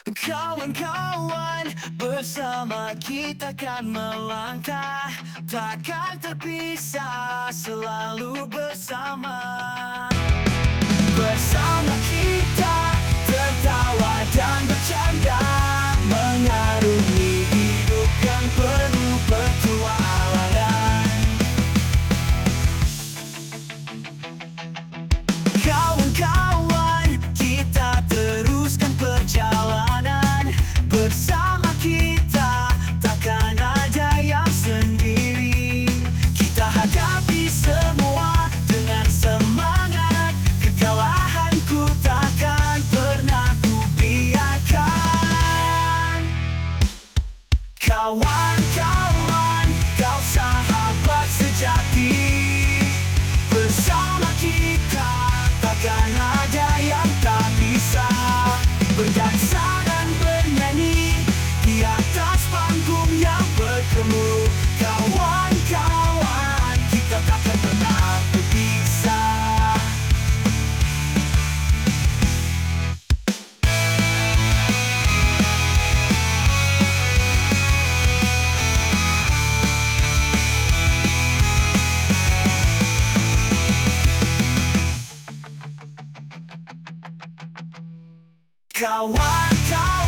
Kawan-kawan, bersama kita kan melangkah, takkan terpisah, selalu bersama. Bersama kita, tertawa dan bercanda, mengarungi hidup yang penuh petualangan. Kawan-kawan, kita teruskan perjalanan. Bersama kita, takkan ada yang sendiri. Kita hadapi semua dengan semangat. Kekalahanku takkan pernah kubiarkan. Kawan-kawan, kau sahabat sejati. Bersama kita, takkan ada yang tak bisa. Berdansa dan bernyanyi di atas panggung yang bertemu. Kawan-kawan, kita takkan pernah berpisah. Kawan-kawan,